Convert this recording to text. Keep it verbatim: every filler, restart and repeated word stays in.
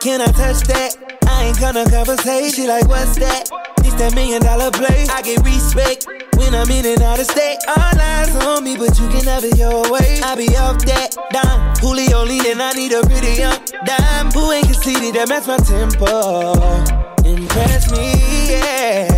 Can I touch that? I ain't gonna conversate. She like, what's that? It's that million dollar play. I get respect when I'm in and out of state. All eyes on me, but you can have it your way. I be off that dime. Julio leaning, I need a pretty young dime. Who ain't conceited, that match my tempo. Impress me, yeah.